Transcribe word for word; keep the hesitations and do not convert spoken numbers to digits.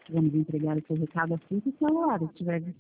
Vamos entregar o seu recado assim que o seu horário estiver